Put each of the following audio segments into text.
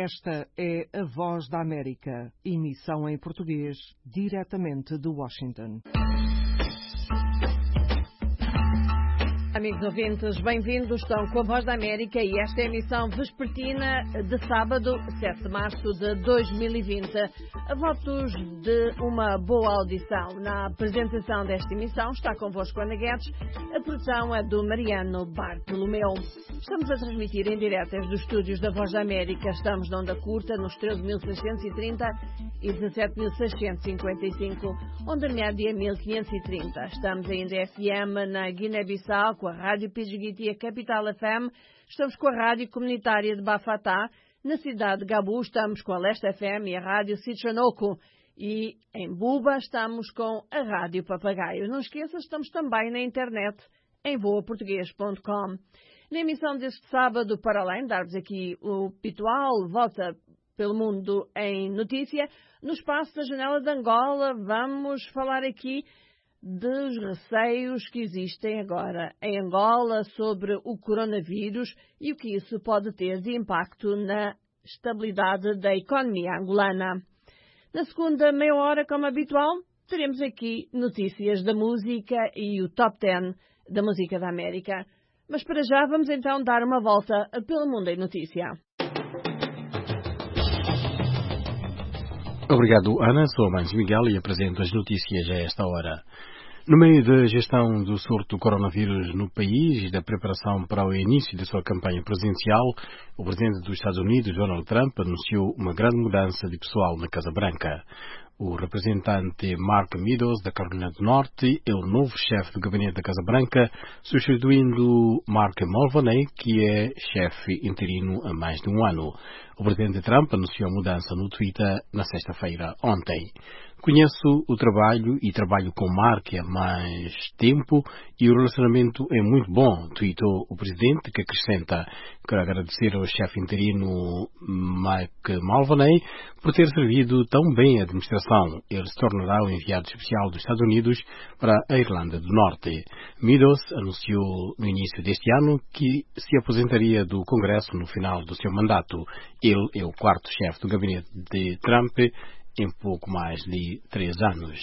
Esta é a Voz da América, emissão em português, diretamente de Washington. Amigos ouvintes, bem-vindos. Estão com a Voz da América e esta é a emissão vespertina de sábado, 7 de março de 2020. A votos de uma boa audição. Na apresentação desta emissão está convosco Ana Guedes, a produção é do Mariano Bartolomeu. Estamos a transmitir em direto desde os estúdios da Voz da América. Estamos na onda curta, nos 13.630 e 17.655, onda média 1.530. Estamos ainda FM na Guiné-Bissau, com a Rádio Pidgiti e a Capital FM. Estamos com a Rádio Comunitária de Bafatá. Na cidade de Gabu estamos com a Leste FM e a Rádio Sichanoko. E em Buba estamos com a Rádio Papagaio. Não esqueça, estamos também na internet em voaportuguês.com. Na emissão deste sábado, para além de dar-vos aqui o habitual Volta pelo Mundo em Notícia, no espaço da Janela de Angola vamos falar aqui dos receios que existem agora em Angola sobre o coronavírus e o que isso pode ter de impacto na estabilidade da economia angolana. Na segunda meia hora, como habitual, teremos aqui notícias da música e o Top 10 da música da América. Mas para já vamos então dar uma volta pelo mundo em notícia. Obrigado, Ana. Sou Mandes Miguel e apresento as notícias a esta hora. No meio da gestão do surto do coronavírus no país e da preparação para o início da sua campanha presidencial, o presidente dos Estados Unidos, Donald Trump, anunciou uma grande mudança de pessoal na Casa Branca. O representante Mark Meadows, da Carolina do Norte, é o novo chefe de gabinete da Casa Branca, substituindo Mark Mulvaney, que é chefe interino há mais de um ano. O presidente Trump anunciou a mudança no Twitter na sexta-feira ontem. Conheço o trabalho e trabalho com Mark há mais tempo e o relacionamento é muito bom, tweetou o presidente, que acrescenta: quero agradecer ao chefe interino Mike Mulvaney por ter servido tão bem a administração. Ele se tornará o enviado especial dos Estados Unidos para a Irlanda do Norte. Meadows anunciou no início deste ano que se aposentaria do Congresso no final do seu mandato. Ele é o quarto chefe do gabinete de Trump em pouco mais de 3 anos.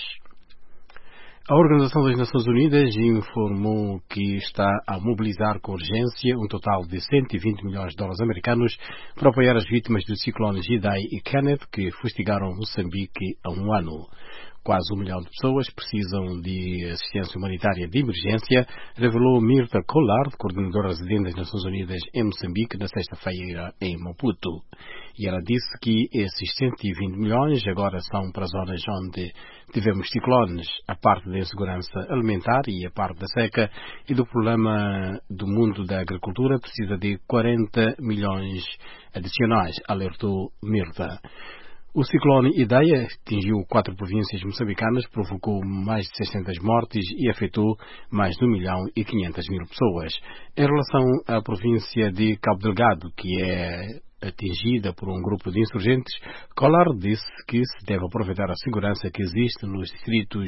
A Organização das Nações Unidas informou que está a mobilizar com urgência um total de 120 milhões de dólares americanos para apoiar as vítimas dos ciclones Idai e Kenneth que fustigaram Moçambique há um ano. Quase 1 milhão de pessoas precisam de assistência humanitária de emergência, revelou Mirta Collard, coordenadora residente das Nações Unidas em Moçambique, na sexta-feira em Maputo. E ela disse que esses 120 milhões agora são para zonas onde tivemos ciclones, a parte da insegurança alimentar e a parte da seca, e do problema do mundo da agricultura precisa de 40 milhões adicionais, alertou Mirta. O ciclone Idai atingiu 4 províncias moçambicanas, provocou mais de 600 mortes e afetou mais de 1.500.000 pessoas. Em relação à província de Cabo Delgado, que é atingida por um grupo de insurgentes, Collard disse que se deve aproveitar a segurança que existe nos distritos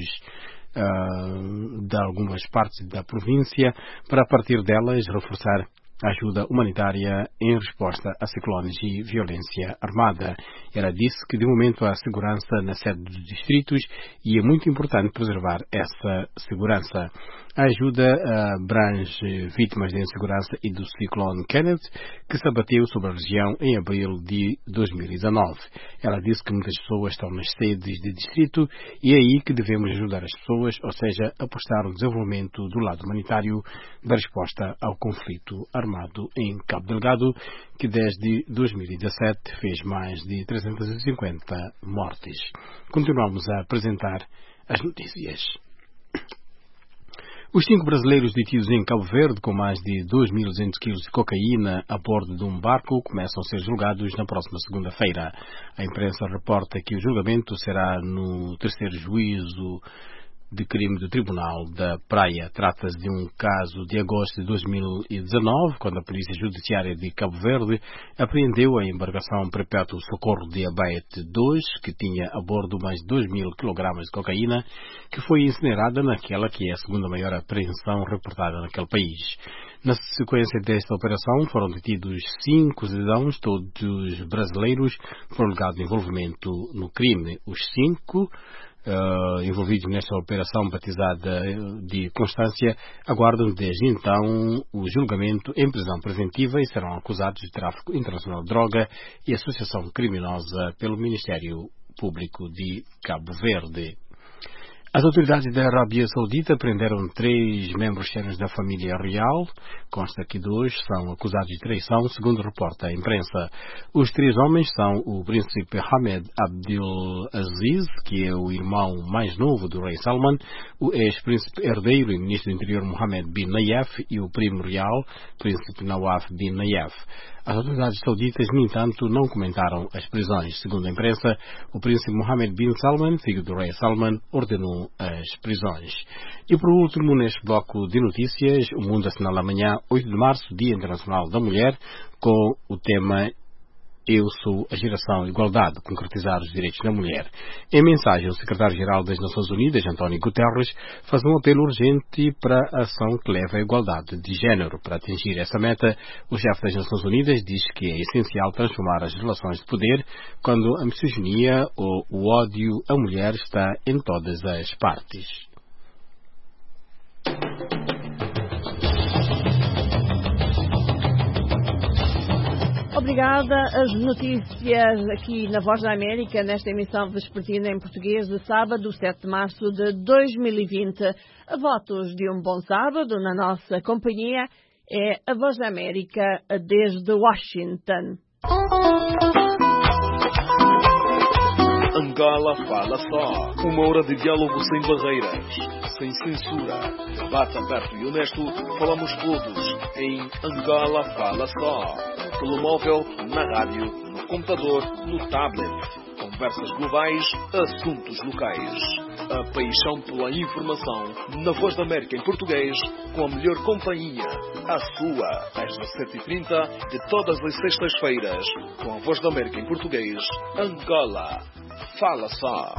de algumas partes da província para, a partir delas, reforçar a ajuda humanitária em resposta a ciclones e violência armada. Ela disse que, de momento, há segurança na sede dos distritos e é muito importante preservar essa segurança. A ajuda abrange vítimas da insegurança e do ciclone Kenneth, que se abateu sobre a região em abril de 2019. Ela disse que muitas pessoas estão nas sedes de distrito e é aí que devemos ajudar as pessoas, ou seja, apostar no desenvolvimento do lado humanitário da resposta ao conflito armado em Cabo Delgado, que desde 2017 fez mais de 350 mortes. Continuamos a apresentar as notícias. Os 5 brasileiros detidos em Cabo Verde com mais de 2.200 quilos de cocaína a bordo de um barco começam a ser julgados na próxima segunda-feira. A imprensa reporta que o julgamento será no terceiro juízo de crime do Tribunal da Praia. Trata-se de um caso de agosto de 2019, quando a Polícia Judiciária de Cabo Verde apreendeu a embarcação Perpétuo Socorro de Abaete 2, que tinha a bordo mais de 2.000 kg de cocaína, que foi incinerada naquela que é a segunda maior apreensão reportada naquele país. Na sequência desta operação foram detidos 5 cidadãos, todos brasileiros, por alegado envolvimento no crime. Os 5 envolvidos nesta operação batizada de Constância aguardam desde então o julgamento em prisão preventiva e serão acusados de tráfico internacional de droga e associação criminosa pelo Ministério Público de Cabo Verde. As autoridades da Arábia Saudita prenderam 3 membros externos da família real. Consta que 2 são acusados de traição, segundo reporta a imprensa. Os 3 homens são o príncipe Hamed Abdulaziz, que é o irmão mais novo do rei Salman, o ex-príncipe herdeiro e ministro do interior Mohammed bin Nayef e o primo real, príncipe Nawaf bin Nayef. As autoridades sauditas, no entanto, não comentaram as prisões. Segundo a imprensa, o príncipe Mohammed bin Salman, filho do rei Salman, ordenou as prisões. E por último, neste bloco de notícias, o mundo assinala amanhã, 8 de março, Dia Internacional da Mulher, com o tema Eu sou a geração igualdade, concretizar os direitos da mulher. Em mensagem, o secretário-geral das Nações Unidas, António Guterres, faz um apelo urgente para a ação que leva à igualdade de género. Para atingir essa meta, o chefe das Nações Unidas diz que é essencial transformar as relações de poder quando a misoginia ou o ódio à mulher está em todas as partes. Obrigada. As notícias aqui na Voz da América, nesta emissão vespertina em português de sábado, 7 de março de 2020. A votos de um bom sábado na nossa companhia é a Voz da América desde Washington. Angola Fala Só. 1 hora de diálogo sem barreiras, sem censura. Debate aberto e honesto. Falamos todos em Angola Fala Só. No telemóvel, na rádio, no computador, no tablet. Conversas globais, assuntos locais. A paixão pela informação na Voz da América em português, com a melhor companhia. A sua, às 17h30 de todas as sextas-feiras, com a Voz da América em português, Angola Fala Só.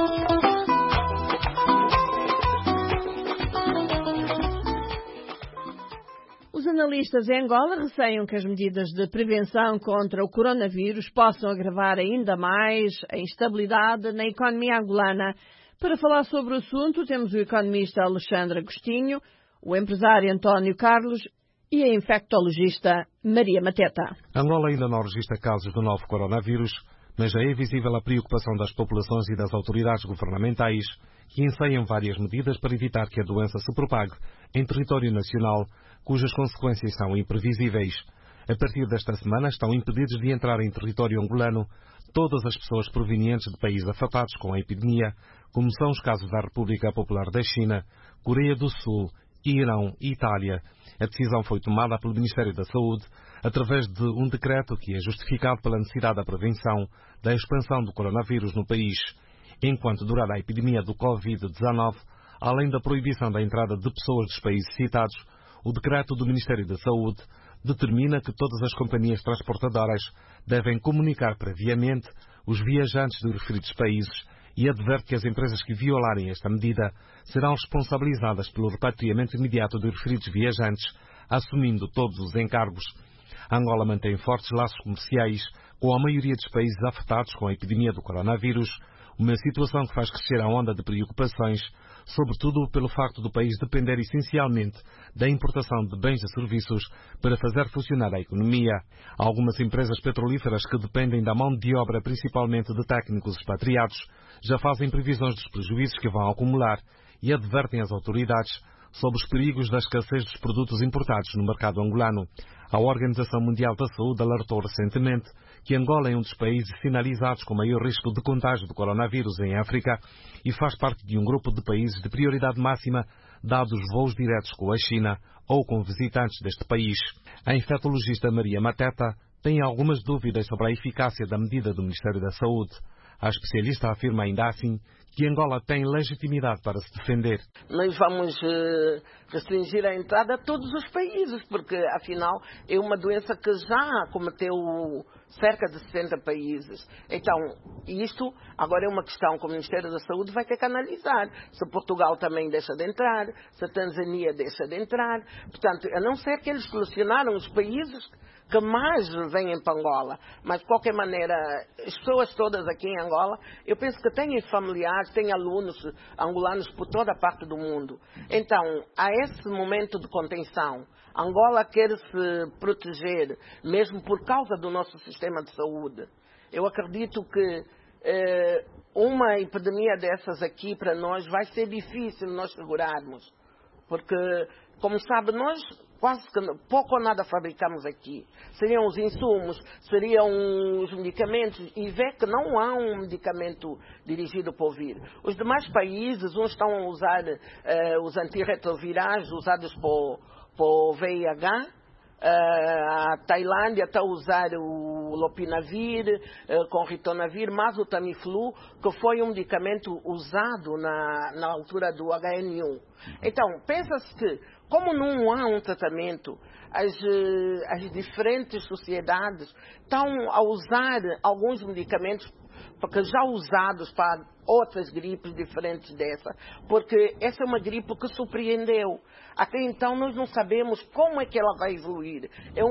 Os analistas em Angola receiam que as medidas de prevenção contra o coronavírus possam agravar ainda mais a instabilidade na economia angolana. Para falar sobre o assunto, temos o economista Alexandre Agostinho, o empresário António Carlos e a infectologista Maria Mateta. Angola ainda não registra casos do novo coronavírus, mas já é visível a preocupação das populações e das autoridades governamentais, que ensaiam várias medidas para evitar que a doença se propague em território nacional, cujas consequências são imprevisíveis. A partir desta semana estão impedidos de entrar em território angolano todas as pessoas provenientes de países afetados com a epidemia, como são os casos da República Popular da China, Coreia do Sul, Irão e Itália. A decisão foi tomada pelo Ministério da Saúde através de um decreto que é justificado pela necessidade da prevenção da expansão do coronavírus no país. Enquanto durar a epidemia do Covid-19, além da proibição da entrada de pessoas dos países citados, o decreto do Ministério da Saúde determina que todas as companhias transportadoras devem comunicar previamente os viajantes de referidos países e adverte que as empresas que violarem esta medida serão responsabilizadas pelo repatriamento imediato de referidos viajantes, assumindo todos os encargos. Angola mantém fortes laços comerciais com a maioria dos países afetados com a epidemia do coronavírus, uma situação que faz crescer a onda de preocupações, sobretudo pelo facto do país depender essencialmente da importação de bens e serviços para fazer funcionar a economia. Algumas empresas petrolíferas que dependem da mão de obra principalmente de técnicos expatriados já fazem previsões dos prejuízos que vão acumular e advertem as autoridades sobre os perigos da escassez dos produtos importados no mercado angolano. A Organização Mundial da Saúde alertou recentemente que Angola é um dos países sinalizados com maior risco de contágio do coronavírus em África e faz parte de um grupo de países de prioridade máxima, dados voos diretos com a China ou com visitantes deste país. A infectologista Maria Mateta tem algumas dúvidas sobre a eficácia da medida do Ministério da Saúde. A especialista afirma ainda assim que Angola tem legitimidade para se defender. Nós vamos restringir a entrada a todos os países, porque afinal é uma doença que já cometeu cerca de 60 países. Então, isto agora é uma questão que o Ministério da Saúde vai ter que analisar. Se Portugal também deixa de entrar, se a Tanzânia deixa de entrar. Portanto, a não ser que eles selecionaram os países que mais vêm para Angola. Mas, de qualquer maneira, as pessoas todas aqui em Angola, eu penso que têm familiares, têm alunos angolanos por toda a parte do mundo. Então, a esse momento de contenção, Angola quer se proteger, mesmo por causa do nosso sistema de saúde. Eu acredito que uma epidemia dessas aqui, para nós, vai ser difícil nós segurarmos. Porque, como sabe, nós quase que pouco ou nada fabricamos aqui. Seriam os insumos, seriam os medicamentos, e vê que não há um medicamento dirigido para o vírus. Os demais países, uns estão a usar os antirretrovirais usados para o VIH, a Tailândia está a usar o Lopinavir com Ritonavir, mas o Tamiflu, que foi um medicamento usado na altura do HN1. Então, pensa-se que, como não há um tratamento, as diferentes sociedades estão a usar alguns medicamentos porque já usados para outras gripes diferentes dessa, porque essa é uma gripe que surpreendeu. Até então nós não sabemos como é que ela vai evoluir.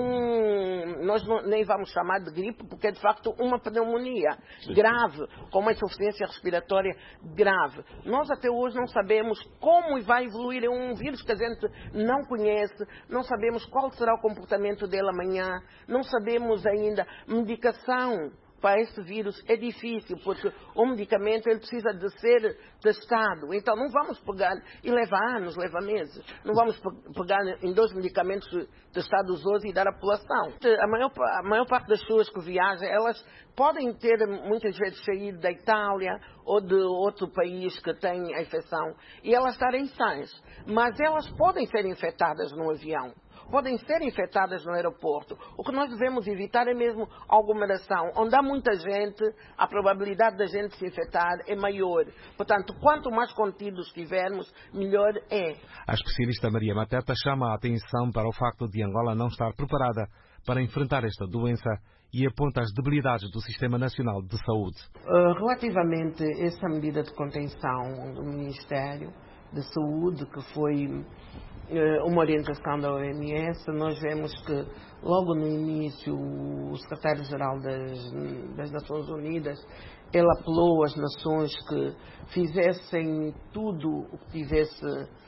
Nós nem vamos chamar de gripe, porque é de facto uma pneumonia grave, com uma insuficiência respiratória grave. Nós até hoje não sabemos como vai evoluir. É um vírus que a gente não conhece, não sabemos qual será o comportamento dele amanhã, não sabemos ainda medicação. Para esse vírus é difícil, porque o medicamento ele precisa de ser testado. Então não vamos pegar, e leva anos, leva meses, não vamos pegar em 2 medicamentos testados hoje e dar a população. A maior parte das pessoas que viajam, elas podem ter muitas vezes saído da Itália ou de outro país que tem a infecção e elas estarem sãs, mas elas podem ser infectadas no avião. Podem ser infectadas no aeroporto. O que nós devemos evitar é mesmo a aglomeração. Onde há muita gente, a probabilidade da gente se infectar é maior. Portanto, quanto mais contidos estivermos, melhor é. A especialista Maria Mateta chama a atenção para o facto de Angola não estar preparada para enfrentar esta doença e aponta as debilidades do Sistema Nacional de Saúde. Relativamente a essa medida de contenção do Ministério da Saúde, que foi uma orientação da OMS, nós vemos que logo no início o secretário-geral das Nações Unidas, ele apelou às nações que fizessem tudo o que tivesse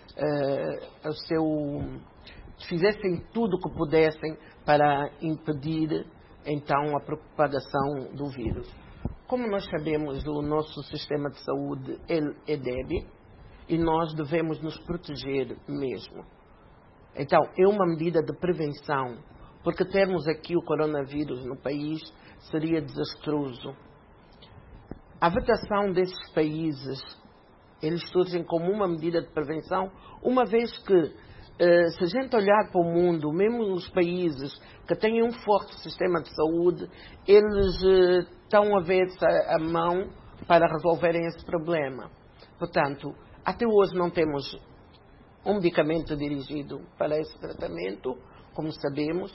fizessem tudo o que pudessem para impedir então a propagação do vírus. Como nós sabemos, o nosso sistema de saúde ele é débil e nós devemos nos proteger mesmo. Então, é uma medida de prevenção, porque termos aqui o coronavírus no país seria desastroso. A vetação desses países, eles surgem como uma medida de prevenção, uma vez que, se a gente olhar para o mundo, mesmo os países que têm um forte sistema de saúde, eles estão a ver-se a mão para resolverem esse problema. Portanto, até hoje não temos um medicamento dirigido para esse tratamento, como sabemos.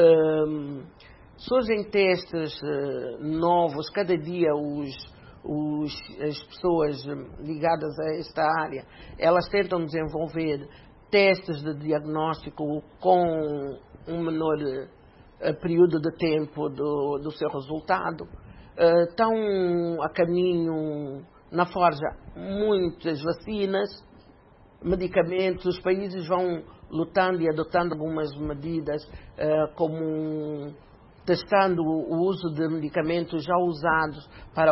Surgem testes novos, cada dia as pessoas ligadas a esta área, elas tentam desenvolver testes de diagnóstico com um menor período de tempo do seu resultado. Estão a caminho na forja muitas vacinas, medicamentos. Os países vão lutando e adotando algumas medidas, como testando o uso de medicamentos já usados para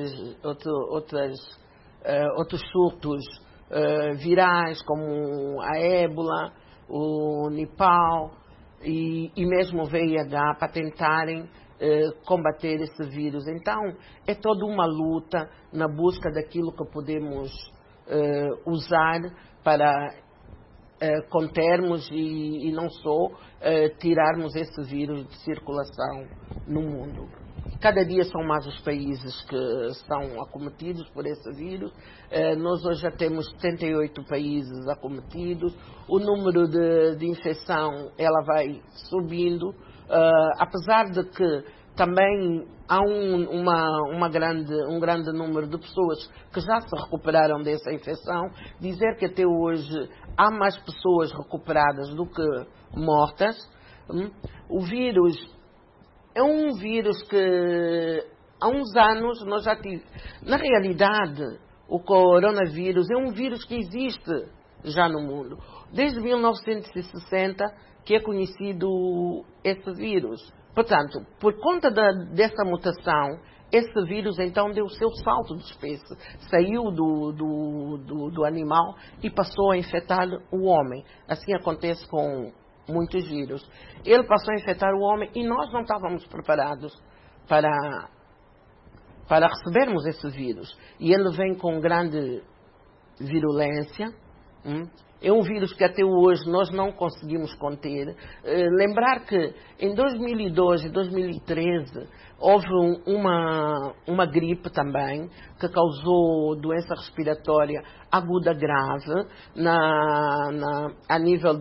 outros surtos virais, como a ébola, o Nipah e mesmo o VIH, para tentarem combater esse vírus. Então, é toda uma luta na busca daquilo que podemos usar para contermos e não só tirarmos esse vírus de circulação no mundo. Cada dia são mais os países que são acometidos por esse vírus. Nós hoje já temos 78 países acometidos. O número de infecção ela vai subindo, apesar de que também há um grande número de pessoas que já se recuperaram dessa infecção. Dizer que até hoje há mais pessoas recuperadas do que mortas. O vírus é um vírus que há uns anos nós já tivemos. Na realidade, o coronavírus é um vírus que existe já no mundo. Desde 1960 que é conhecido esse vírus. Portanto, por conta dessa mutação, esse vírus então deu o seu salto de espécie. Saiu do animal e passou a infectar o homem. Assim acontece com muitos vírus. Ele passou a infectar o homem e nós não estávamos preparados para recebermos esse vírus. E ele vem com grande virulência. É um vírus que até hoje nós não conseguimos conter. Lembrar que em 2012 e 2013 houve uma gripe também que causou doença respiratória aguda grave a nível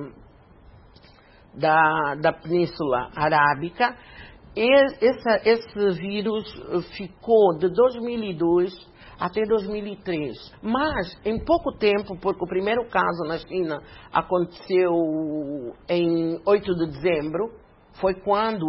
da Península Arábica. Esse vírus ficou de 2002 até 2003. Mas, em pouco tempo, porque o primeiro caso na China aconteceu em 8 de dezembro, foi quando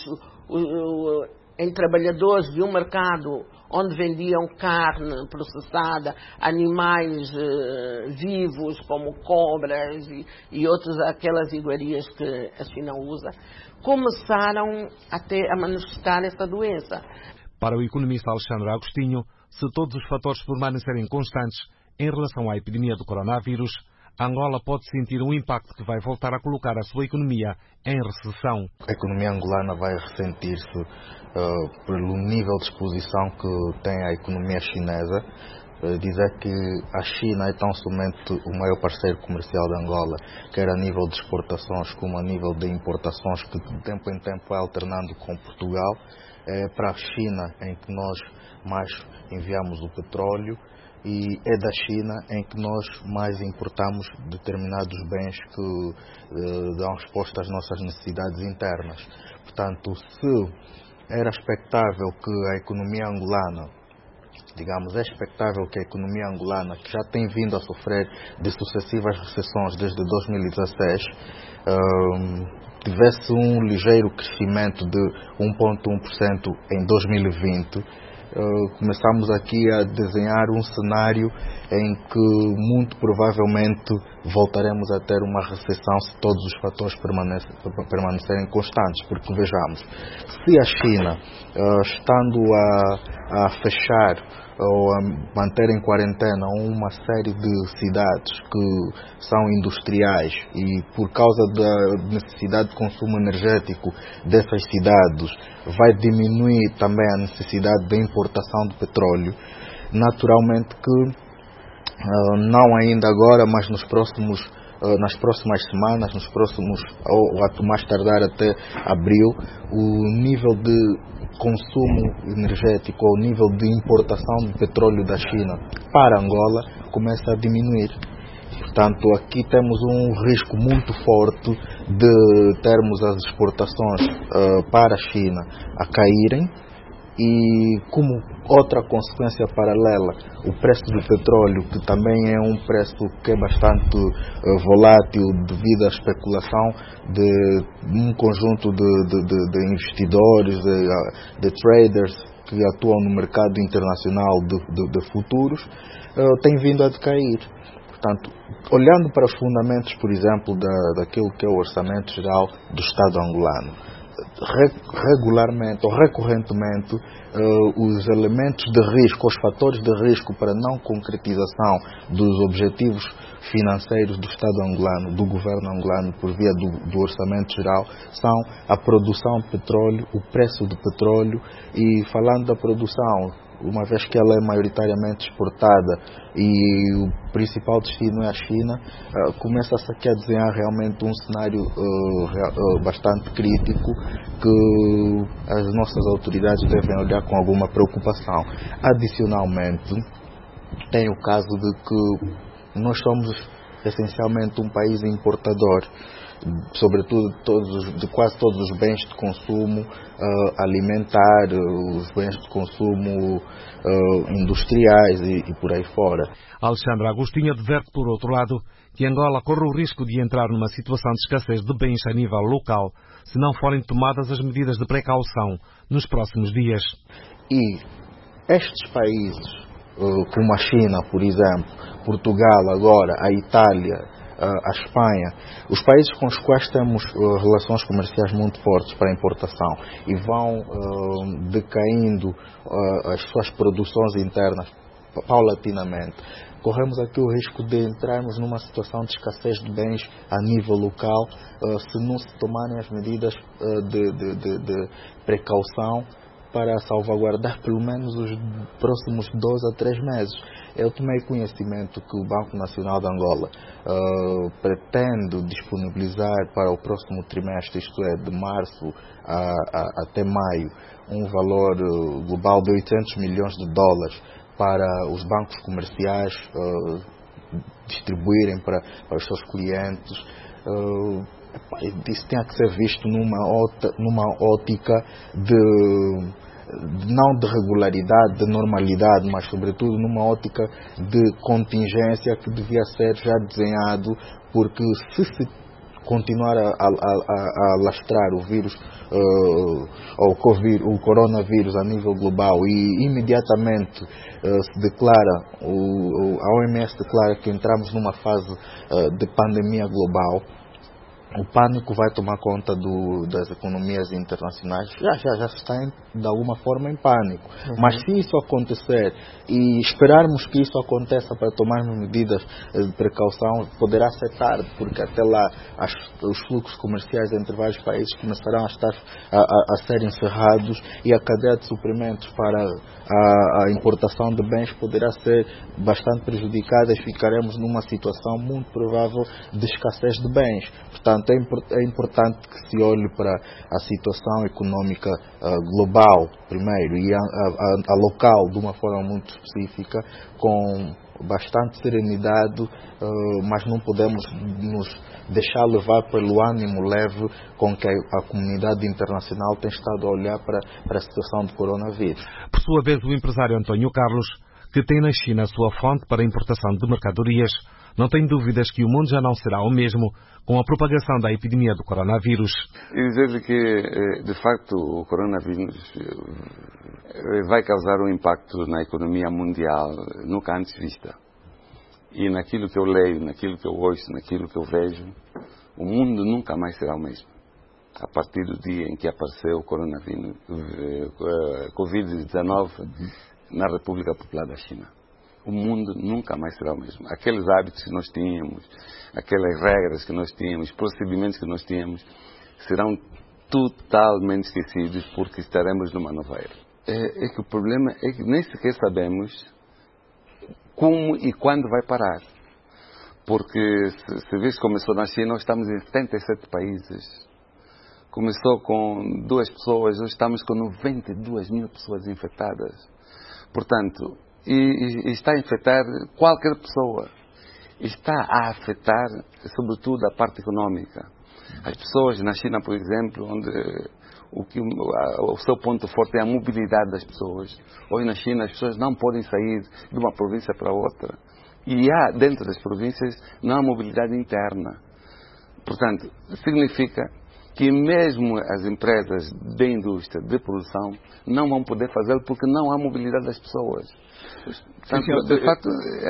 em trabalhadores de um mercado onde vendiam carne processada, animais vivos como cobras e outras aquelas iguarias que a China usa, começaram a manifestar essa doença. Para o economista Alexandre Agostinho, se todos os fatores permanecerem constantes em relação à epidemia do coronavírus, Angola pode sentir um impacto que vai voltar a colocar a sua economia em recessão. A economia angolana vai ressentir-se pelo nível de exposição que tem a economia chinesa. Dizer que a China é tão somente o maior parceiro comercial de Angola, quer a nível de exportações como a nível de importações, que de tempo em tempo vai alternando com Portugal. É para a China em que nós mais enviamos o petróleo e é da China em que nós mais importamos determinados bens que dão resposta às nossas necessidades internas. Portanto, se era expectável que a economia angolana, é expectável que a economia angolana, que já tem vindo a sofrer de sucessivas recessões desde 2016, tivesse um ligeiro crescimento de 1,1% em 2020, começamos aqui a desenhar um cenário em que muito provavelmente voltaremos a ter uma recessão se todos os fatores permanecerem constantes. Porque vejamos, se a China, estando a fechar ou a manter em quarentena uma série de cidades que são industriais e por causa da necessidade de consumo energético dessas cidades vai diminuir também a necessidade de importação de petróleo, naturalmente que não ainda agora, mas nas próximas semanas, ou a mais tardar até abril, o nível de consumo energético ou o nível de importação de petróleo da China para Angola começa a diminuir. Portanto, aqui temos um risco muito forte de termos as exportações para a China a caírem e, como outra consequência paralela, o preço do petróleo, que também é um preço que é bastante volátil devido à especulação de um conjunto de investidores, de traders que atuam no mercado internacional de futuros, tem vindo a decair. Portanto, olhando para os fundamentos, por exemplo, daquilo que é o orçamento geral do Estado angolano, regularmente ou recorrentemente os elementos de risco, os fatores de risco para não concretização dos objetivos financeiros do Estado angolano, do governo angolano por via do orçamento geral, são a produção de petróleo, o preço do petróleo. E falando da produção, uma vez que ela é maioritariamente exportada e o principal destino é a China, começa-se aqui a desenhar realmente um cenário bastante crítico que as nossas autoridades devem olhar com alguma preocupação. Adicionalmente, tem o caso de que nós somos essencialmente um país importador, sobretudo de quase todos os bens de consumo alimentar, os bens de consumo industriais e por aí fora. Alexandre Agostinho adverte, por outro lado, que Angola corre o risco de entrar numa situação de escassez de bens a nível local se não forem tomadas as medidas de precaução nos próximos dias. E estes países, como a China, por exemplo, Portugal agora, a Itália, a Espanha, os países com os quais temos relações comerciais muito fortes para a importação e vão decaindo as suas produções internas paulatinamente, corremos aqui o risco de entrarmos numa situação de escassez de bens a nível local se não se tomarem as medidas de precaução para salvaguardar pelo menos os próximos 2 a 3 meses. Eu tomei conhecimento que o Banco Nacional de Angola pretende disponibilizar para o próximo trimestre, isto é, de março até maio, um valor global de 800 milhões de dólares para os bancos comerciais distribuírem para os seus clientes. Isso tem que ser visto numa ótica não de regularidade, de normalidade, mas sobretudo numa ótica de contingência que devia ser já desenhado, porque se continuar a lastrar o vírus, o coronavírus a nível global e imediatamente se declara, a OMS declara que entramos numa fase de pandemia global, o pânico vai tomar conta das economias internacionais. Já está de alguma forma em pânico. Mas se isso acontecer e esperarmos que isso aconteça para tomarmos medidas de precaução, poderá ser tarde, porque até lá os fluxos comerciais entre vários países começarão a ser encerrados e a cadeia de suprimentos para a importação de bens poderá ser bastante prejudicada e ficaremos numa situação muito provável de escassez de bens. Portanto, é importante que se olhe para a situação económica global primeiro e a local de uma forma muito específica, com bastante serenidade, mas não podemos nos deixar levar pelo ânimo leve com que a comunidade internacional tem estado a olhar para a situação do coronavírus. Por sua vez, o empresário António Carlos, que tem na China a sua fonte para a importação de mercadorias, não tem dúvidas que o mundo já não será o mesmo com a propagação da epidemia do coronavírus. E dizer-lhe que, de facto, o coronavírus vai causar um impacto na economia mundial nunca antes vista. E naquilo que eu leio, naquilo que eu ouço, naquilo que eu vejo, o mundo nunca mais será o mesmo. A partir do dia em que apareceu o coronavírus, Covid-19 na República Popular da China. O mundo nunca mais será o mesmo. Aqueles hábitos que nós tínhamos, aquelas regras que nós tínhamos, procedimentos que nós tínhamos, serão totalmente esquecidos porque estaremos numa nova era. É que o problema é que nem sequer sabemos como e quando vai parar. Porque se vê que começou na China, nós estamos em 77 países. Começou com 2 pessoas, hoje estamos com 92 mil pessoas infectadas. Portanto, e está a infectar qualquer pessoa. Está a afetar, sobretudo, a parte económica. As pessoas na China, por exemplo, onde o seu ponto forte é a mobilidade das pessoas. Hoje na China as pessoas não podem sair de uma província para outra. E dentro das províncias não há mobilidade interna. Portanto, significa que mesmo as empresas da indústria, de produção, não vão poder fazê-lo porque não há mobilidade das pessoas. Portanto, de facto,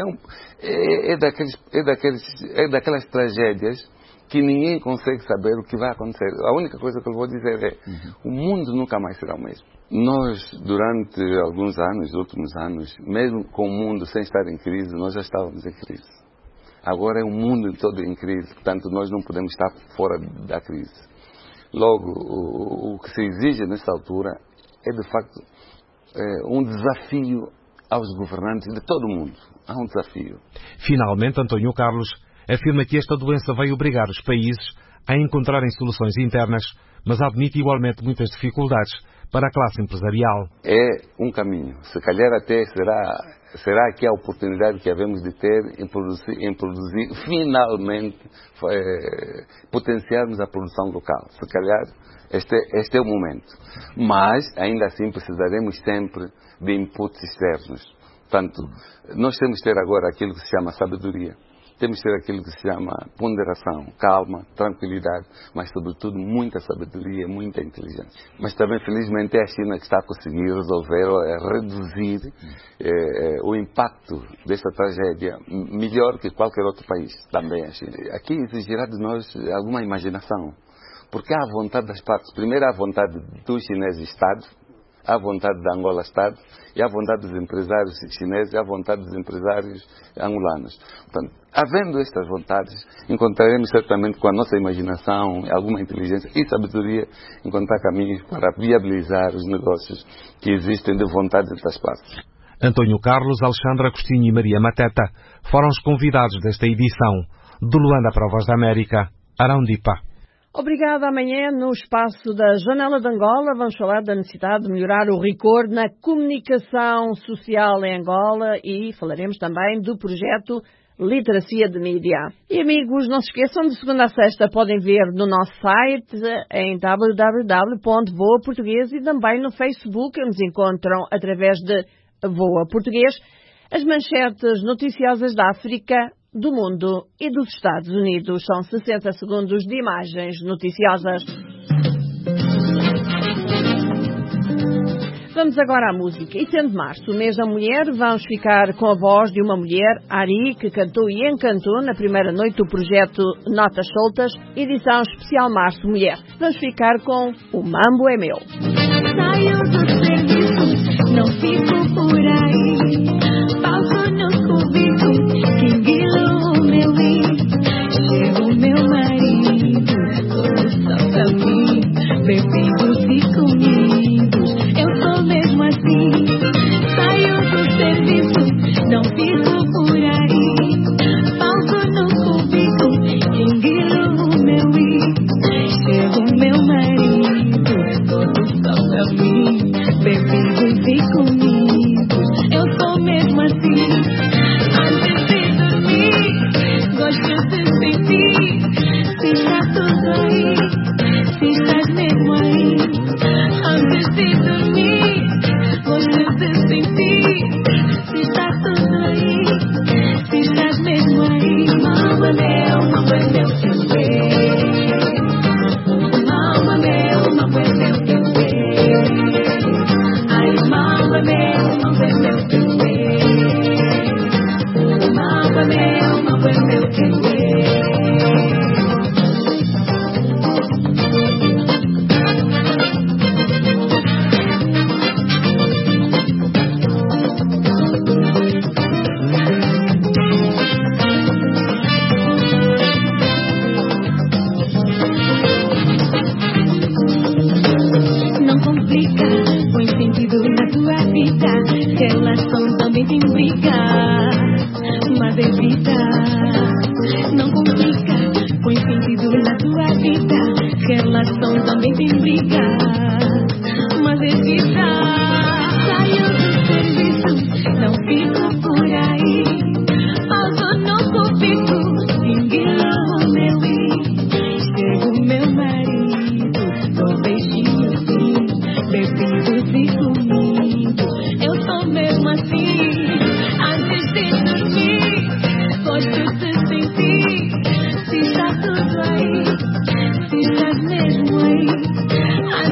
é daquelas tragédias que ninguém consegue saber o que vai acontecer. A única coisa que eu vou dizer é o mundo nunca mais será o mesmo. Nós, durante alguns anos, últimos anos, mesmo com o mundo sem estar em crise, nós já estávamos em crise. Agora é o mundo todo em crise, portanto nós não podemos estar fora da crise. Logo, o que se exige nesta altura é, de facto, um desafio aos governantes de todo o mundo. Há um desafio. Finalmente, António Carlos afirma que esta doença veio obrigar os países a encontrarem soluções internas, mas admite igualmente muitas dificuldades para a classe empresarial. É um caminho. Se calhar até será aqui a oportunidade que havemos de ter em produzir finalmente, potenciarmos a produção local. Se calhar este é o momento. Mas, ainda assim, precisaremos sempre de inputs externos. Portanto, nós temos que ter agora aquilo que se chama sabedoria. Temos que ter aquilo que se chama ponderação, calma, tranquilidade, mas sobretudo muita sabedoria, muita inteligência. Mas também, felizmente, é a China que está a conseguir resolver, reduzir o impacto desta tragédia melhor que qualquer outro país. Também a China. Aqui exigirá de nós alguma imaginação, porque há a vontade das partes. Primeiro há a vontade dos chineses Estado, há a vontade da Angola Estado, e há a vontade dos empresários chineses, e há a vontade dos empresários angolanos. Portanto, havendo estas vontades, encontraremos certamente com a nossa imaginação, alguma inteligência e sabedoria, encontrar caminhos para viabilizar os negócios que existem de vontade das partes. António Carlos, Alexandre Agostinho e Maria Mateta foram os convidados desta edição. De Luanda para a Voz da América, Arão Dipa. Obrigada. Amanhã, no espaço da Janela de Angola, vamos falar da necessidade de melhorar o rigor na comunicação social em Angola e falaremos também do projeto Literacia de Mídia. E amigos, não se esqueçam, de segunda a sexta podem ver no nosso site em www.voa Português e também no Facebook, nos encontram através de Voa Português, as manchetes noticiosas da África, do mundo e dos Estados Unidos. São 60 segundos de imagens noticiosas. Vamos agora à música. E sendo março, o mês da mulher, vamos ficar com a voz de uma mulher, Ari, que cantou e encantou na primeira noite do projeto Notas Soltas, edição especial Março Mulher. Vamos ficar com O Mambo é Meu. Saio do serviço, não fico por aí, falso no cubículo, quinguilo o meu ir. Chega o meu marido, todo só pra mim, bebidos e comidos, eu sou mesmo assim. Saio do serviço, não fico por aí, falso no cubículo, quinguilo o meu ir. Chega o meu marido, todo só pra mim, bebidos e comidos, eu sou mesmo assim. Antes de dormir, gosto de sentir se está tudo aí, se estás mesmo aí. Antes de dormir, gosto de sentir se está tudo aí, se estás mesmo aí. Mambo é meu que é. Mambo é meu que é. Ai, mambo é meu que é. Mambo é meu que é. Não complica, põe sentido na tua vida. Relação também tem briga, mas evita. Não complica, põe sentido na tua vida. Relação também tem briga, mas evita. Saio do serviço, não fico por aí, pauso no cubículo, pinguila o meu ir. Chega o meu marido, dou beijinho assim, bebidos e comidos, eu sou mesmo assim. Antes de dormir, gosto de sentir se está tudo aí, se estás mesmo aí.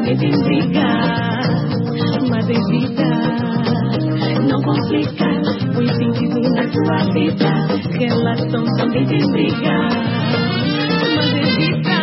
também vem brigar. Mas evita, não complicar, põe sentido na tua vida. Relação também vem brigar. Mas evita.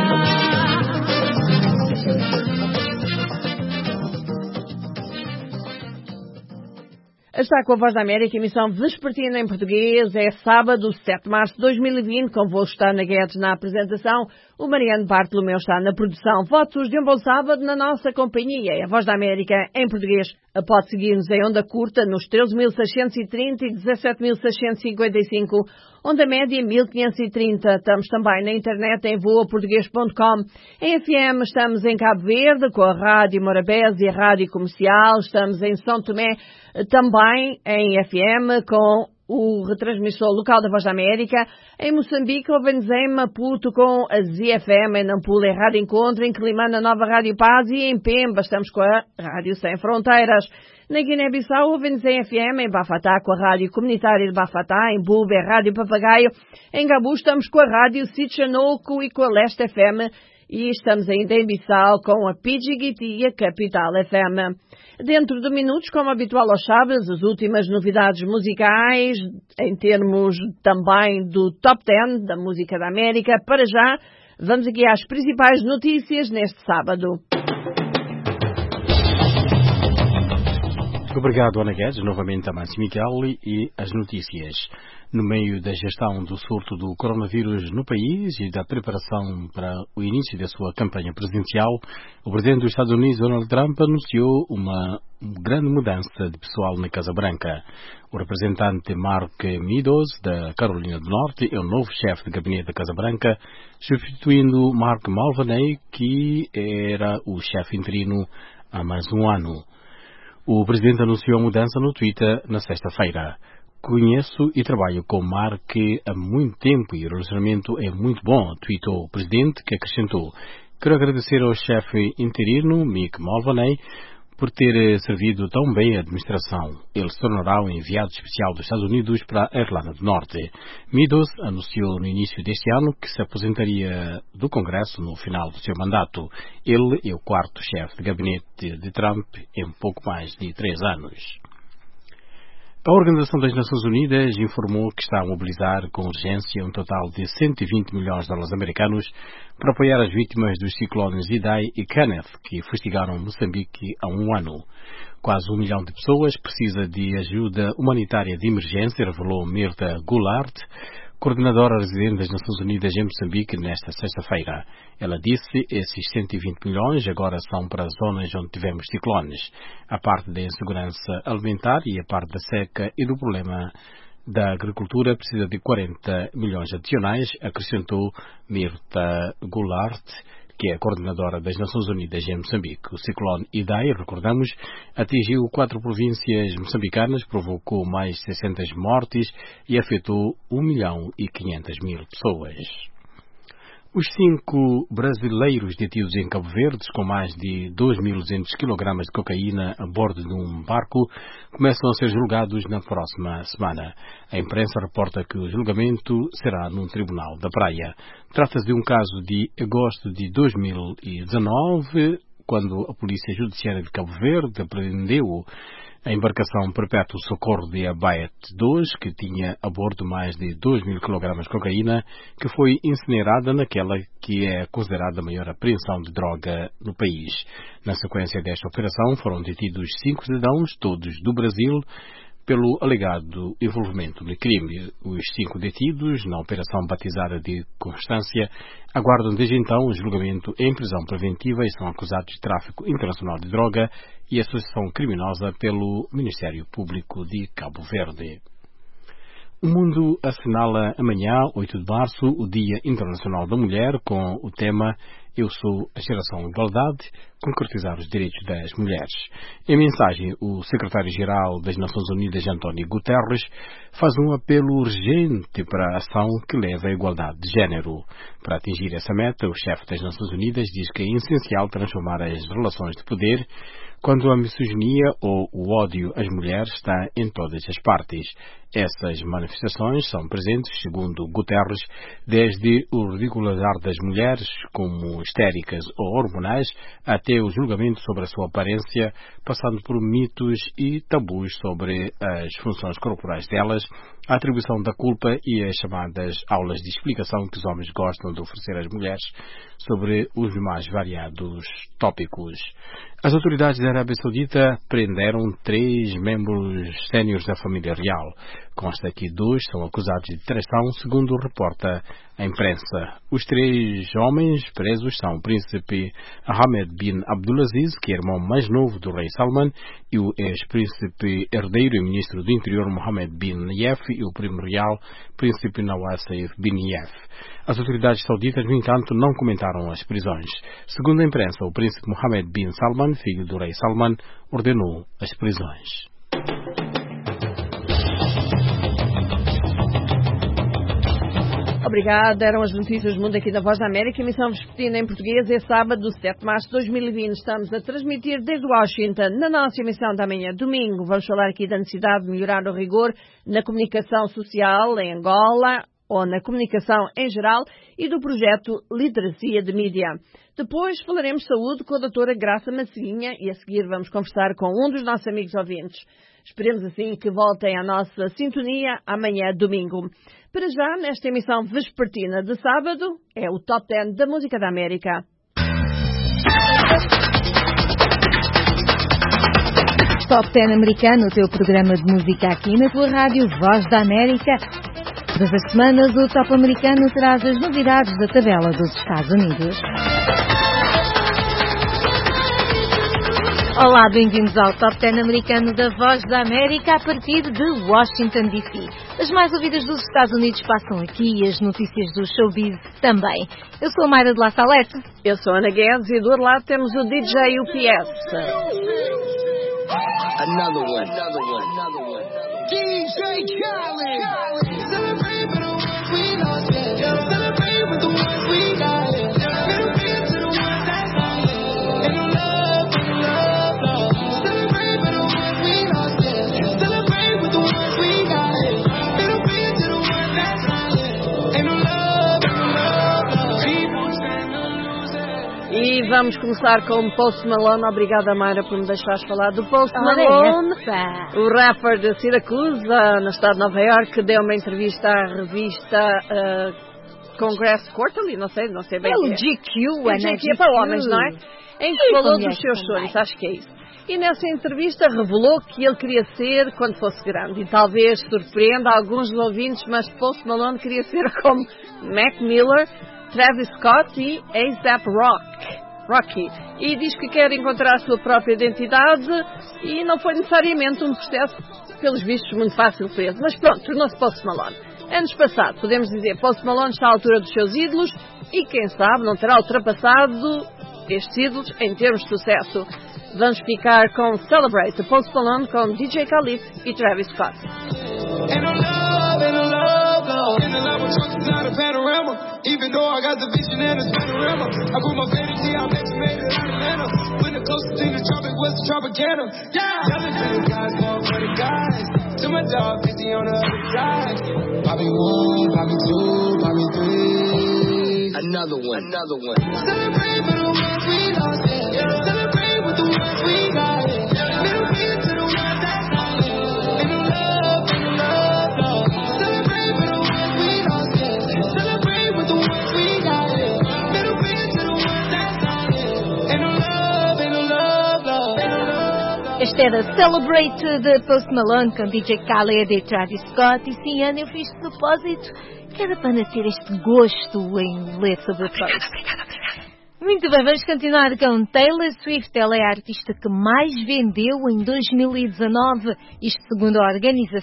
Está com a Voz da América, emissão vespertina em português. É sábado, 7 de março de 2020. Convosco está na Guedes na apresentação. O Mariano Bartolomeu está na produção. Votos de um bom sábado na nossa companhia. É a Voz da América em português. Pode seguir-nos em onda curta nos 13.630 e 17.655. Onda média 1530. Estamos também na internet em voaportuguês.com. Em FM estamos em Cabo Verde com a Rádio Morabeza e a Rádio Comercial. Estamos em São Tomé também em FM com o retransmissor local da Voz da América. Em Moçambique ouvem-nos em Maputo com a ZFM, em Nampula é Rádio Encontro, em Quelimane a Nova Rádio Paz e em Pemba estamos com a Rádio Sem Fronteiras. Na Guiné-Bissau ouvem-nos em FM, em Bafatá com a Rádio Comunitária de Bafatá, em Buba é Rádio Papagaio, em Gabu estamos com a Rádio Sitchanoco e com a Leste FM e estamos ainda em Bissau com a Pidgiguiti e a Capital FM. Dentro de minutos, como habitual aos sábados, as últimas novidades musicais, em termos também do Top 10 da música da América. Para já, vamos aqui às principais notícias neste sábado. Obrigado, Ana Guedes, novamente a Márcio Miguel e as notícias. No meio da gestão do surto do coronavírus no país e da preparação para o início da sua campanha presidencial, o presidente dos Estados Unidos, Donald Trump, anunciou uma grande mudança de pessoal na Casa Branca. O representante Mark Meadows, da Carolina do Norte, é o novo chefe de gabinete da Casa Branca, substituindo Mark Mulvaney, que era o chefe interino há mais de um ano. O presidente anunciou a mudança no Twitter na sexta-feira. Conheço e trabalho com Mark há muito tempo e o relacionamento é muito bom, tweetou o presidente, que acrescentou: quero agradecer ao chefe interino, Mick Mulvaney, por ter servido tão bem a administração. Ele se tornará o enviado especial dos Estados Unidos para a Irlanda do Norte. Meadows anunciou no início deste ano que se aposentaria do Congresso no final do seu mandato. Ele é o quarto chefe de gabinete de Trump em pouco mais de 3 anos. A Organização das Nações Unidas informou que está a mobilizar com urgência um total de 120 milhões de dólares americanos para apoiar as vítimas dos ciclones Idai e Kenneth, que fustigaram Moçambique há um ano. Quase 1 milhão de pessoas precisa de ajuda humanitária de emergência, revelou Mirta Goulart, coordenadora residente das Nações Unidas em Moçambique, nesta sexta-feira. Ela disse que esses 120 milhões agora são para zonas onde tivemos ciclones. A parte da insegurança alimentar e a parte da seca e do problema da agricultura precisa de 40 milhões adicionais, acrescentou Mirta Goulart, que é a coordenadora das Nações Unidas em Moçambique. O ciclone Idai, recordamos, atingiu 4 províncias moçambicanas, provocou mais de 600 mortes e afetou 1.500.000 pessoas. Os 5 brasileiros detidos em Cabo Verde, com mais de 2.200 kg de cocaína a bordo de um barco, começam a ser julgados na próxima semana. A imprensa reporta que o julgamento será num tribunal da Praia. Trata-se de um caso de agosto de 2019, quando a Polícia Judiciária de Cabo Verde apreendeu a embarcação Perpétuo Socorro de Abaete 2, que tinha a bordo mais de 2.000 kg de cocaína, que foi incinerada naquela que é considerada a maior apreensão de droga no país. Na sequência desta operação foram detidos 5 cidadãos, todos do Brasil, pelo alegado envolvimento no crime. Os 5 detidos, na operação batizada de Constância, aguardam desde então o julgamento em prisão preventiva e são acusados de tráfico internacional de droga e associação criminosa pelo Ministério Público de Cabo Verde. O mundo assinala amanhã, 8 de março, o Dia Internacional da Mulher, com o tema Eu sou a geração igualdade, concretizar os direitos das mulheres. Em mensagem, o secretário-geral das Nações Unidas, António Guterres, faz um apelo urgente para a ação que leva à igualdade de género. Para atingir essa meta, o chefe das Nações Unidas diz que é essencial transformar as relações de poder quando a misoginia ou o ódio às mulheres está em todas as partes. Essas manifestações são presentes, segundo Guterres, desde o ridicularizar das mulheres como histéricas ou hormonais até o julgamento sobre a sua aparência, passando por mitos e tabus sobre as funções corporais delas, a atribuição da culpa e as chamadas aulas de explicação que os homens gostam de oferecer às mulheres sobre os mais variados tópicos. As autoridades da Arábia Saudita prenderam 3 membros séniores da família real. Consta que 2 são acusados de traição, segundo reporta a imprensa. Os 3 homens presos são o príncipe Ahmed bin Abdulaziz, que é irmão mais novo do rei Salman, e o ex-príncipe herdeiro e ministro do interior Mohammed bin Nayef e o primo real, príncipe Nawaz Saif bin Nayef. As autoridades sauditas, no entanto, não comentaram as prisões. Segundo a imprensa, o príncipe Mohammed bin Salman, filho do rei Salman, ordenou as prisões. Obrigada. Eram as notícias do mundo aqui da Voz da América, emissão vespertina em português. É sábado, 7 de março de 2020. Estamos a transmitir desde Washington. Na nossa emissão da manhã, domingo, vamos falar aqui da necessidade de melhorar o rigor na comunicação social em Angola, ou na comunicação em geral, e do projeto Literacia de Mídia. Depois falaremos de saúde com a doutora Graça Massinha e a seguir vamos conversar com um dos nossos amigos ouvintes. Esperemos assim que voltem à nossa sintonia amanhã, domingo. Para já, nesta emissão vespertina de sábado, é o Top 10 da Música da América. Top 10 americano, o teu programa de música aqui na tua rádio Voz da América. Todas as semanas, o Top americano traz as novidades da tabela dos Estados Unidos. Olá, bem-vindos ao Top 10 americano da Voz da América a partir de Washington, D.C. As mais ouvidas dos Estados Unidos passam aqui e as notícias do showbiz também. Eu sou a Mayra de La Salete. Eu sou a Ana Guedes e do outro lado temos o DJ UPS. Another one. DJ Khaled. Celebrate with the ones we lost, yeah. Celebrate with the ones we got, yeah. Little bit to the ones that's not, yeah. Ain't no love, love. Celebrate with the ones we lost, yeah. Celebrate with the ones we got, yeah. Little bit to the ones that's not, yeah. Ain't no love, love. Keep on trying to lose it. E vamos começar com o Post Malone. Obrigada, Mayra, por me deixares falar do Post Malone. O rapper de Syracuse, no estado de Nova Iorque, deu uma entrevista à revista Congress Quarterly, não sei bem. O GQ, GQ para homens, não é? Em que falou dos seus sonhos, acho que é isso. E nessa entrevista revelou que ele queria ser quando fosse grande. E talvez surpreenda alguns dos ouvintes, mas Post Malone queria ser como Mac Miller, Travis Scott e A$AP Rocky. E diz que quer encontrar a sua própria identidade e não foi necessariamente um processo, pelos vistos, muito fácil para ele. Mas pronto, tornou-se Post Malone. Anos passados, podemos dizer, Post Malone está à altura dos seus ídolos e, quem sabe, não terá ultrapassado estes ídolos em termos de sucesso. Vamos ficar com Celebrate, de Post Malone, com DJ Khaled e Travis Scott. Even though I got the vision and the panorama, I put my fantasy out next, made it out of Atlanta. When the closest thing to tropic was the Tropicana. Yeah, telling better guys, fall for the guys. To my dog, 50 on the other side. Bobby 1, Bobby 2, Bobby 3. Another one. Celebrate for the ones we lost, yeah. Celebrate with the ones we got, yeah. Little bit to the ones that's not, yeah. Ain't no love, love. Celebrate for the ones we lost, yeah. Celebrate with the ones we got, yeah. Little bit to the ones that's not, yeah. Ain't no love. Este era Celebrate de Post Malone com DJ Khaled e Travis Scott. E sim, Ana, eu fiz de propósito, que era para ter este gosto em ler sobre o Post. Muito bem, vamos continuar com Taylor Swift. Ela é a artista que mais vendeu em 2019, isto segundo a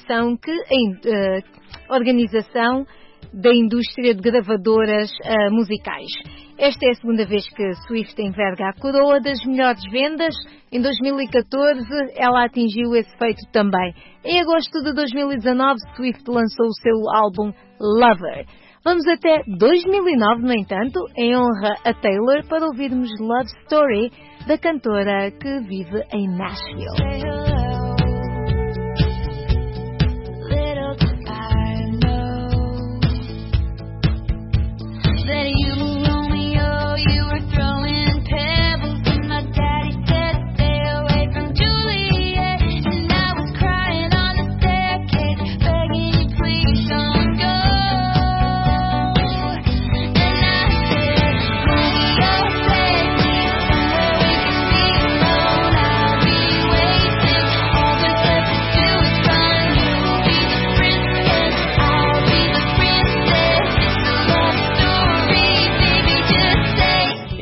Organização da Indústria de Gravadoras Musicais. Esta é a segunda vez que Swift enverga a coroa das melhores vendas. Em 2014, ela atingiu esse feito também. Em agosto de 2019, Swift lançou o seu álbum Lover. Vamos até 2009, no entanto, em honra a Taylor, para ouvirmos Love Story, da cantora que vive em Nashville.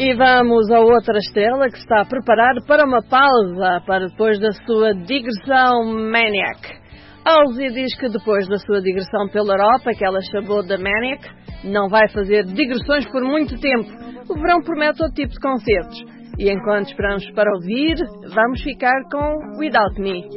E vamos a outra estrela que está a preparar para uma pausa, para depois da sua digressão Maniac. Halsey diz que depois da sua digressão pela Europa, que ela chamou de Maniac, não vai fazer digressões por muito tempo. O verão promete outro tipo de concertos. E enquanto esperamos para ouvir, vamos ficar com Without Me.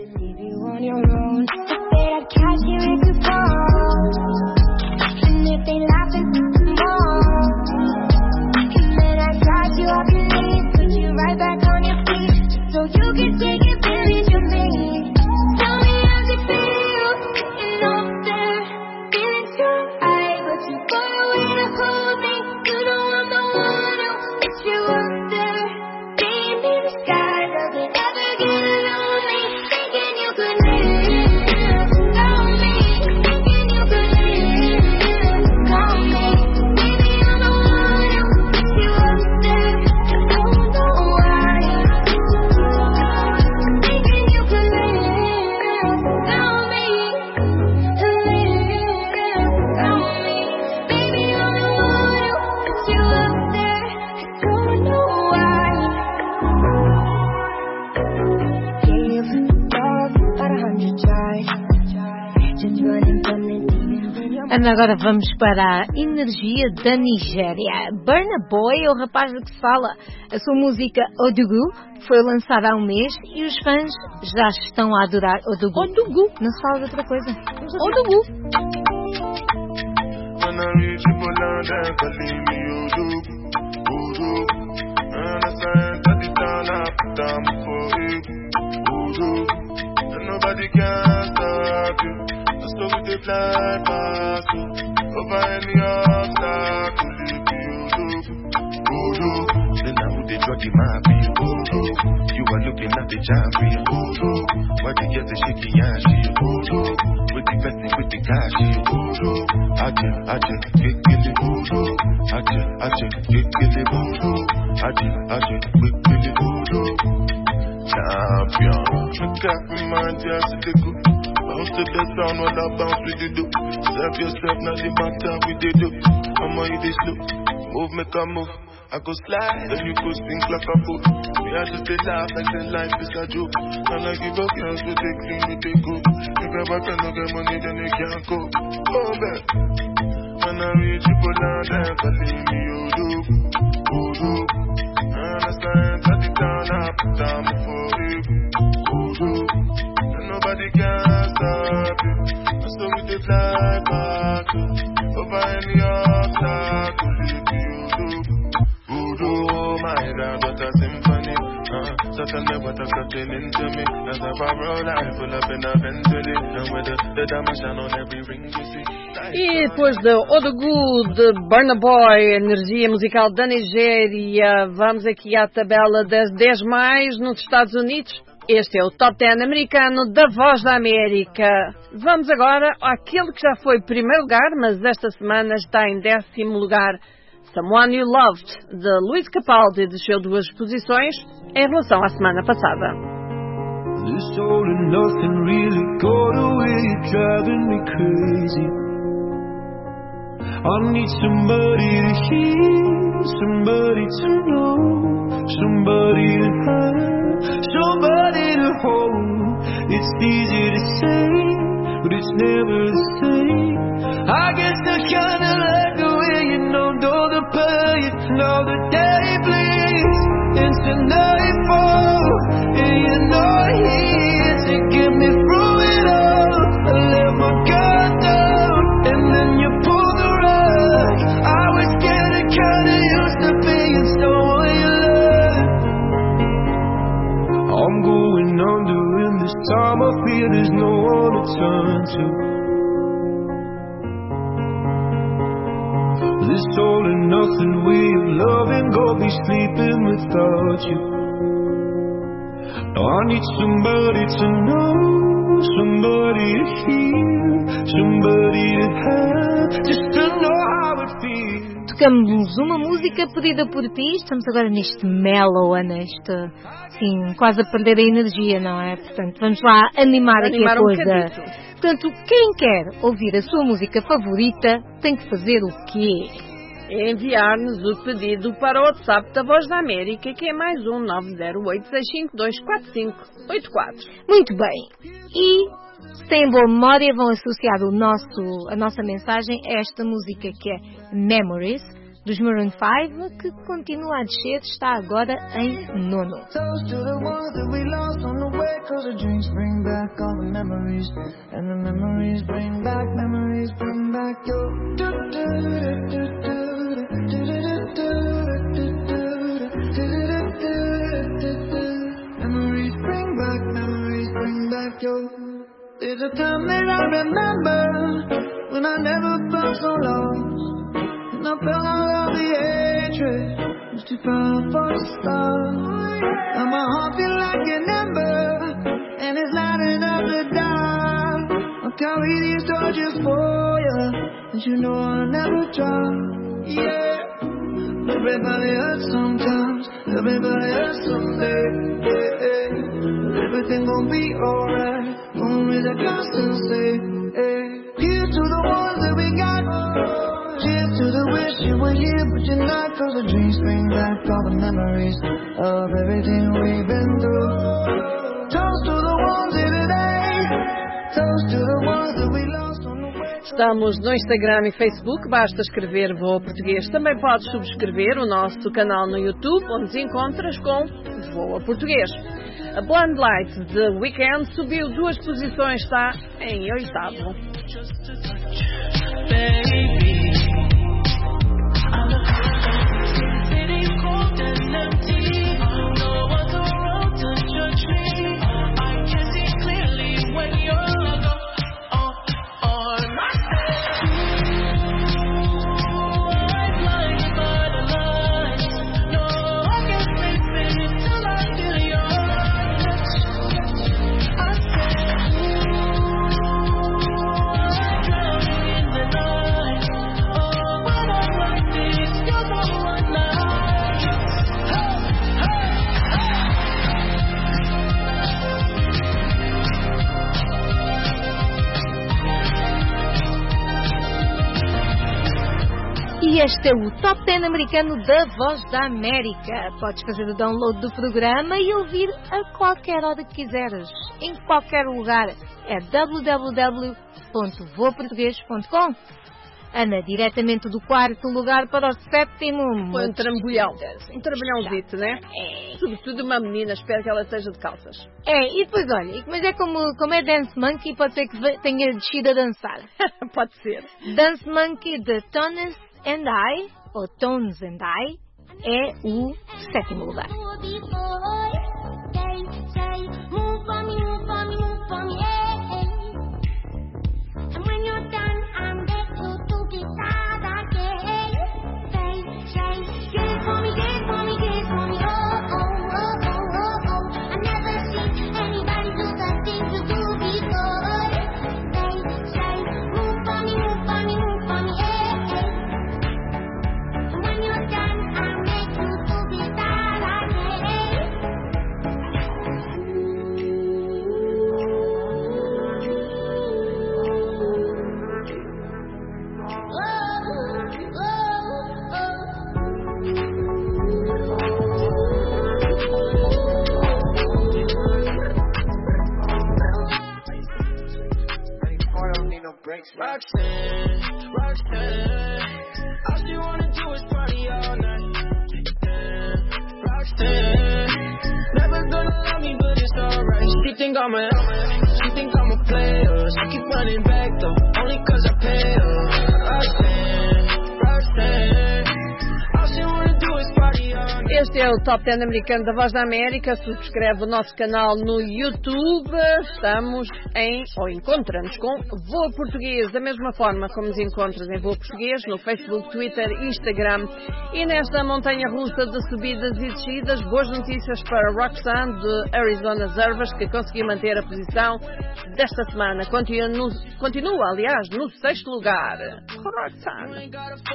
Agora vamos para a energia da Nigéria. Burna Boy é o rapaz de que se fala. A sua música Odugu foi lançada há um mês e os fãs já estão a adorar Odugu. Odugu, não se fala de outra coisa. Odugu. So we dey fly past you, over any obstacle, you be Odo. Then now who dey draw the map, you Odo. You are looking at the champion, Odo. Why they get the shaky ass, you Odo. With the person with the cash, you Odo. Aje, get the Odo. Aje, get the Odo. Aje, get the Odo. Champion, look at me, man, just the good. Bounce to the sound, what I bounce with the do. Serve yourself, not the matter with the do. I'ma eat this slow. Move, make a move. I go slide, then you go sink like a fool. Me, I just stay laugh like the life is a joke. And I give up girls with they clean, with they go. If I back and no get money, then they can't go. Go back. And I reach people down there, cause leave me, Odo. And I stand at the town, I put down before you. Odo. Nobody can stop you. So we dey fly back over any obstacle. Voodoo, my God, what a symphony. So tell me what a cutting into me. As a barrel life full up in a Bentley. And with the diamond shine on every ring you see. E depois de Odugu, de Burna Boy, energia musical da Nigéria, vamos aqui à tabela das 10 mais nos Estados Unidos. Este é o Top 10 americano da Voz da América. Vamos agora àquele que já foi primeiro lugar, mas esta semana está em 10º lugar. Someone You Loved, de Luís Capaldi, desceu 2 posições em relação à semana passada. This all and nothing really got away, driving me crazy. I need somebody to hear, somebody to know, somebody to have, somebody to hold. It's easy to say, but it's never the same. I guess I kinda like the way you know the pain, now the day bleeds into nightfall, and you're not here to get me through it all. I let my guard down, and then you pull the rug. I was getting kinda used to being someone you love. I'm going under, and this time I feel there's no one to turn to. This all and nothing way of loving got me sleeping without you. Now I need somebody to know, somebody to hear, somebody to have, just to know how it feels. Tocamos uma música pedida por ti. Estamos agora neste mellow, neste, sim, quase a perder a energia, não é? Portanto, vamos lá animar aqui a coisa. Portanto, quem quer ouvir a sua música favorita tem que fazer o quê? é enviar-nos o pedido para o WhatsApp da Voz da América, que é mais 908-652-4584. Muito bem. E, se têm boa memória, vão associar a nossa mensagem a esta música que é Memories, dos Maroon 5, que continua a descer, está agora em 9º. There's a time that I remember when I never felt so lost, and I felt all of the hatred was too far for the stars. Now my heart feel like an ember, and it's lighting up the dark. I'll carry these torches for you, and you know I'll never drop. Yeah, everybody hurts sometimes, everybody hurts someday. Yeah, everything gon' be alright. Only the constancy. Here's to the ones that we got. Cheers to the wish you were here, but you're not. Cause the dreams bring back all the memories of everything we've been through. Toast to the ones here today. Toast to the ones that we lost on the way. Estamos no Instagram e Facebook, basta escrever Voa Português. Também podes subscrever o nosso canal no YouTube, onde nos encontras com Voa Português. A Blind Light de Weekend subiu 2 posições, está em 8º. E este é o Top 10 americano da Voz da América. Podes fazer o download do programa e ouvir a qualquer hora que quiseres, em qualquer lugar. É www.voaportugues.com. Ana, diretamente do 4º lugar para o 7º. Foi um trambolhão. Um trambolhãozito, né? É. Sobretudo uma menina, espero que ela esteja de calças. É, e depois olha, mas é como é Dance Monkey, pode ser que tenha descido a dançar. Pode ser. Dance Monkey de Tones and I, ou Tones and I, é o 7º lugar. Roxanne, all she wanna do is party all night. Roxanne, never gonna love me, but it's alright. She think I'm a player. She keep running back though, only cause I pay her. Roxanne, all she wanna do is party all night. Este é o Top 10 americano da Voz da América. Subscreve o nosso canal no YouTube. Estamos encontra-nos com Voa Português, da mesma forma como nos encontras em Voa Português, no Facebook, Twitter, Instagram. E nesta montanha russa de subidas e descidas, boas notícias para Roxanne de Arizona Zervas, que conseguiu manter a posição desta semana. Continua, aliás, no 6º lugar. Roxanne.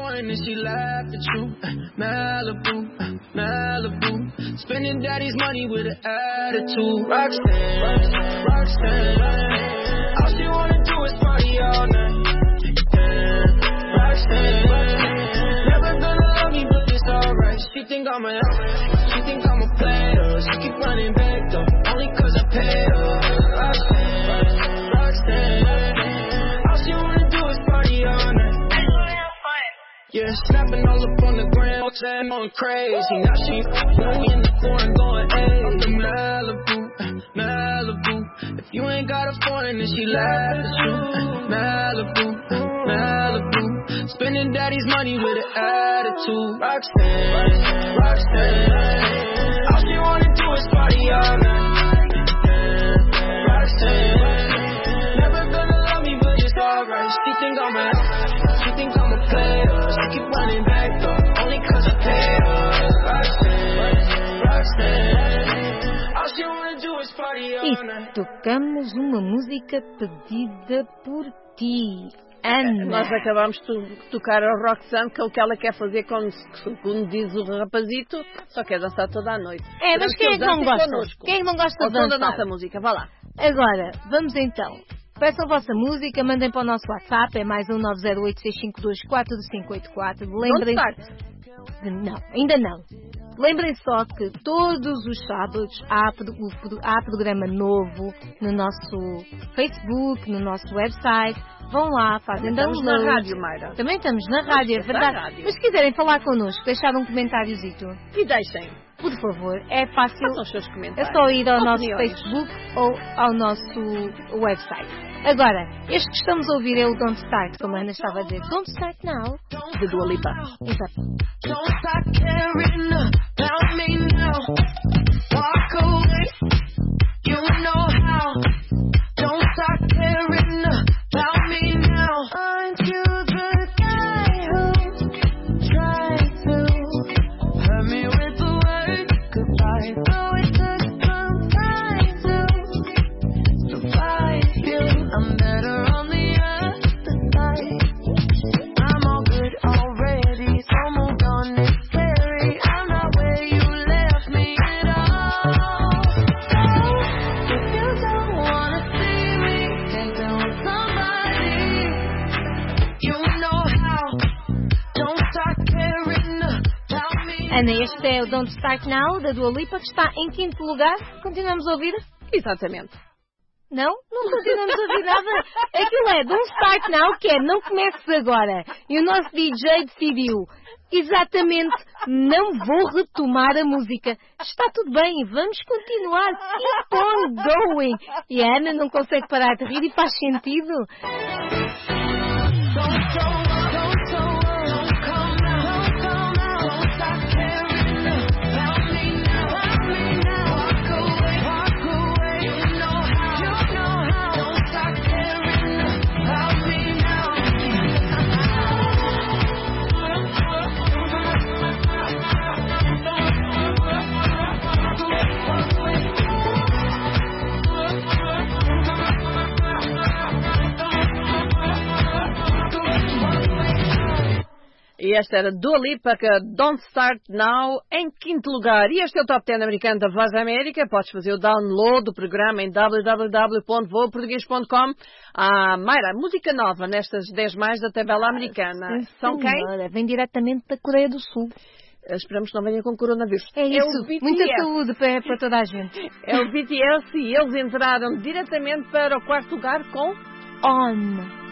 Malibu, spending daddy's money with an attitude. Roxanne, all she wanna do is party all night. Roxanne, never gonna I'm a, she think I'm a player. She keep running back though, only cause I pay her. Roxanne, all she wanna do is party all night. Yeah, snapping all up on the ground, saying going crazy. Now she in the corner going, hey, up to Malibu, Malibu. If you ain't got a foreign, then she laugh at you. Malibu, Malibu. Spending daddy's money with an attitude. Roxanne, Roxanne, all she wanna do is party all night. Roxanne, never gonna love me, but it's alright. She think I'm a player. She keep running back though, only cause I pay her. Roxanne, Roxanne, all she wanna do is party all night. E tocamos uma música pedida por ti, Ana. Nós acabamos de tocar a Roxanne, que é o que ela quer fazer, como diz o rapazito, só quer dançar toda a noite. É, mas quem é que não gosta? Connosco. Quem é que não gosta de dançar? Da nossa música, vá lá. Agora, vamos então. Peçam a vossa música, mandem para o nosso WhatsApp, é mais 1-908-652-4584. Lembrem... Não, ainda não. Lembrem só que todos os sábados há programa novo no nosso Facebook, no nosso website. Vão lá, fazem download. Estamos na rádio, Mayra. Também estamos na rádio, é verdade. Mas se quiserem falar connosco, deixar um comentáriozito. E deixem. Por favor, é fácil. Façam os seus comentários. É só ir ao nosso Facebook ou ao nosso website. Agora, este que estamos a ouvir é o Don't Start, como a Ana estava a dizer. Don't Start Now, de Dua Lipa. Exato. Don't start caring about me now. Walk away, you know how. Don't start caring about me now. Aren't you the guy who tried to hurt me with the word goodbye? Though it took some time to survive you, I'm better on the other side. I'm all good already, so moved on, it's scary. I'm not where you left me at all. So, if you don't wanna see me, take down somebody. You know how. Don't start caring about me. Ana, este é o Don't Start Now, da Dua Lipa, que está em 5º lugar. Continuamos a ouvir? Exatamente. Não? Não continuamos a ouvir nada. Aquilo é Don't Start Now, que é não comeces agora. E o nosso DJ decidiu, exatamente, não vou retomar a música. Está tudo bem, vamos continuar. Keep on going. E a Ana não consegue parar de rir e faz sentido. E esta era Dua Lipa, que Don't Start Now, em 5º lugar. E este é o Top 10 americano da Voz da América. Podes fazer o download do programa em www.voaportugues.com. Mayra, música nova nestas 10 mais da tabela americana. Sim, são quem? Vem diretamente da Coreia do Sul. Esperamos que não venha com coronavírus. É isso, o BTS. Muita saúde para toda a gente. É o BTS e eles entraram diretamente para o 4º lugar com On.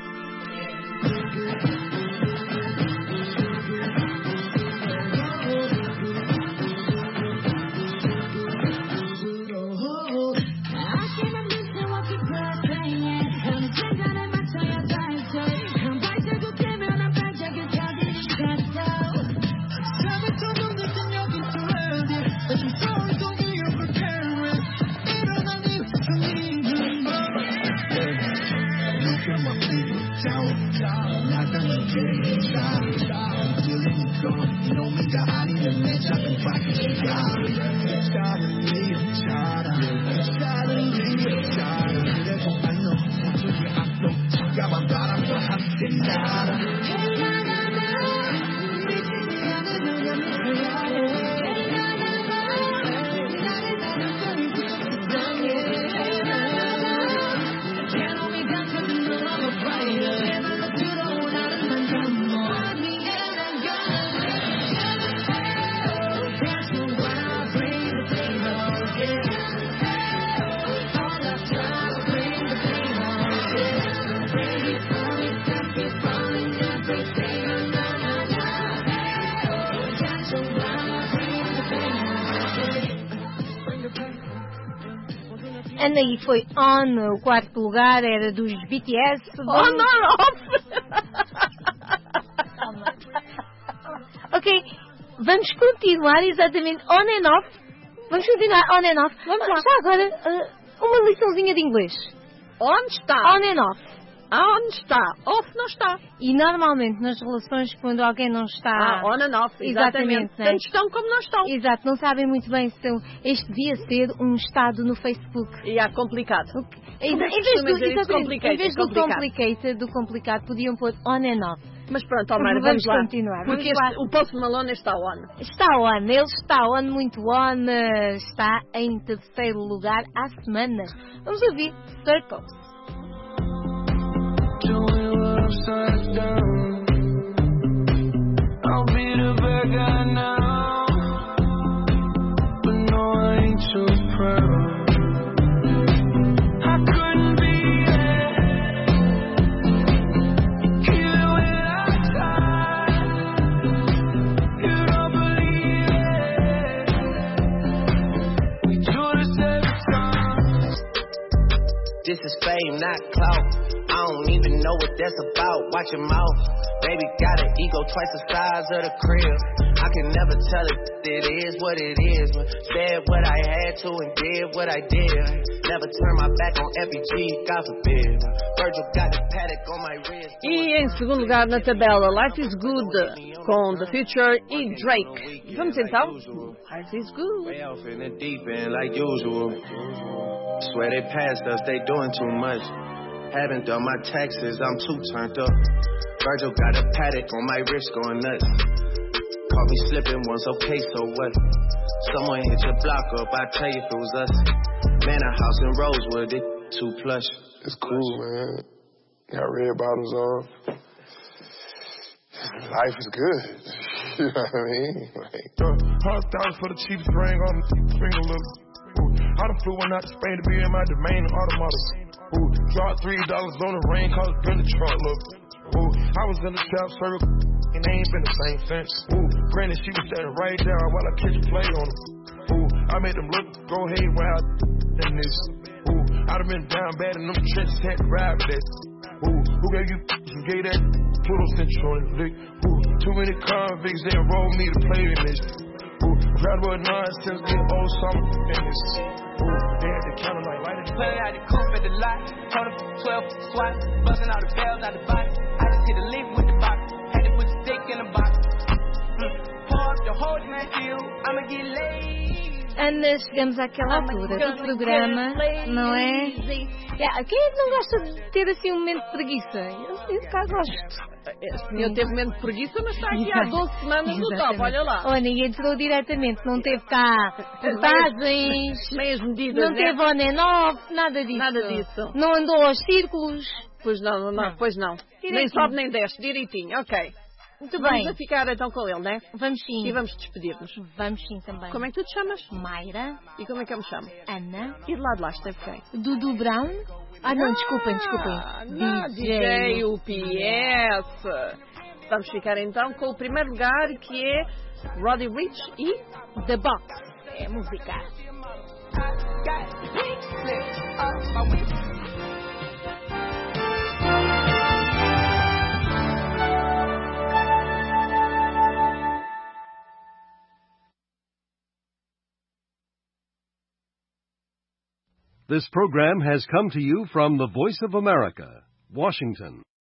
Ana, e foi On, o quarto lugar era dos BTS. On or off? Ok, vamos continuar exatamente on and off. Vamos continuar on and off. Vamos lá. Já agora, uma liçãozinha de inglês. On está. On and off. On está. Off não está. E normalmente nas relações, quando alguém não está... on and off, exatamente. Né? Tanto estão como não estão. Exato, não sabem muito bem se este devia ser um estado no Facebook. E é complicado. Em vez do complicado, podiam pôr on and off. Mas pronto, Omar, vamos lá. Continuar. Porque o Post Malone está on. Está on, ele está on, muito on, está em terceiro lugar há semanas. Vamos ouvir Circles. Upside down. I'll be the bad guy now, but no, I ain't too proud. I couldn't be there, even when I tried. You don't believe it. We do this every time. This is fame, not clout. I don't even know what that's about. Watch your mouth. Baby got an ego twice the size of the crib. I can never tell it is what it is. Said what I had to and did what I did. Never turn my back on FBG, God forbid. Virgil got the paddock on my wrist. E em segundo lugar na tabela, Life is Good, com The Future e Drake. Vamos então? Life is Good. Way off in the deep end like usual. Swear they passed us, they doing too much. Haven't done my taxes, I'm too turned up. Virgil got a paddock on my wrist going nuts. Caught me slipping once, okay, so what? Someone hit your block up, I tell you if it was us. Man, a house in Rosewood, it too plush. It's cool, man. Got red bottoms on. Life is good. You know what I mean? Like, $100 for the cheapest ring on the finger, look. I done flew one out to Spain to be in my domain automata. Dropped $3 on the rain, cause it's been the truck, look. I was in the trap circle, and they ain't been the same since. Granted, she was standing right there while I catch play on them. I made them look, go haywire in this. I done been down bad in them trenches, had to ride with that. Who gave you, who gave that Pluto Central on the lick? Too many convicts, they enrolled me to play in this. Graduate nonsense, get old summer in this. They had to count like light. Put it out the coupe at the lot. Told him 12 swat. Busting all the bells out the box. I just hit a leaf with the box. Had to put the stick in the box. Pour up the whole man deal. I'ma get laid. Ana, chegamos àquela altura do programa, não é? Quem é que não gosta de ter assim um momento de preguiça? Eu cá gosto. Este senhor teve momento de preguiça, mas está aqui há 12 semanas no top, olha lá. Olha, e entrou diretamente, não teve cá portagens, meias medidas, não teve on and off, nada disso. Nada disso. Não andou aos círculos. Pois não, pois não. Direitinho. Nem sobe nem desce, direitinho, ok. Muito bem. Vamos ficar então com ele, não é? Vamos sim. E vamos despedir-nos. Vamos sim também. Como é que tu te chamas? Mayra. E como é que eu me chamo? Ana. E de lá de lá esteve quem? Dudu Brown. Ah, não, desculpem. DJ UPS. Vamos ficar então com o primeiro lugar, que é Roddy Ricch e The Box. É música. This program has come to you from the Voice of America, Washington.